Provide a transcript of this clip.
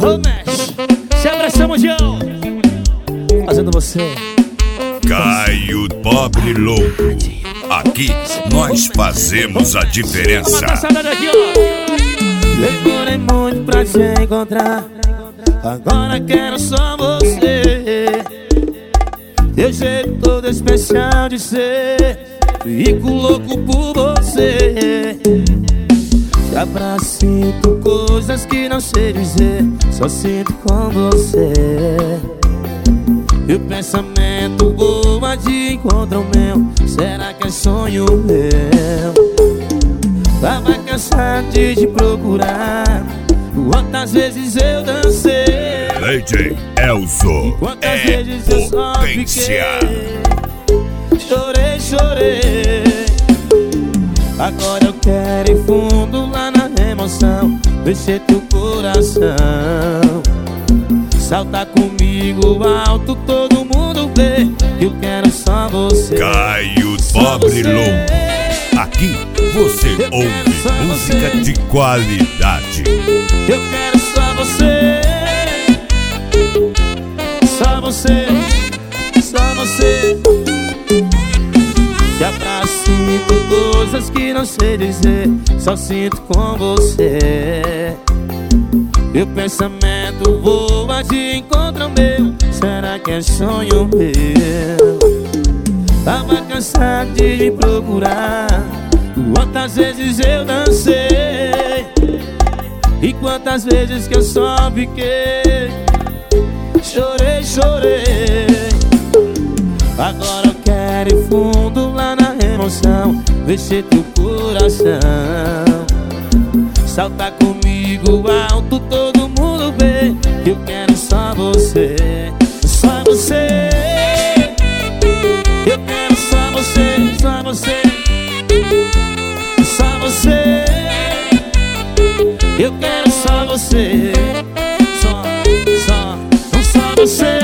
Ô Mesh, se abraça mundial, fazendo você Caio Pobre Louco. Aqui nós fazemos a diferença. daqui, demorei muito pra te encontrar, agora quero só você. Teu jeito todo especial de ser, fico louco por você. Te abraço, sinto coisas que não sei dizer, só sinto com você. E o pensamento voa de encontro ao meu, será que é sonho meu? Tava cansado de te procurar, quantas vezes eu dancei, DJ Elzo quantas é vezes eu só potência. fiquei, chorei, chorei. Agora eu quero ir fundo lá na emoção, mexer teu coração, salta comigo alto, todo mundo vê. Eu quero só você. Caio Pobre Louco. Aqui você ouve música de qualidade. Eu quero só você, só você, só você. Te abraço, sinto coisas que não sei dizer, só sinto com você. Meu pensamento voa de encontro ao meu, será que é sonho meu? Tava cansado de me procurar, quantas vezes eu dancei, e quantas vezes que eu só fiquei, chorei, chorei. Agora eu quero ir fundo lá na emoção, mexer teu coração, salta comigo alto, todo mundo vê. Eu quero só você, só você. Eu quero só você, só você, só você. Eu quero só você, só você.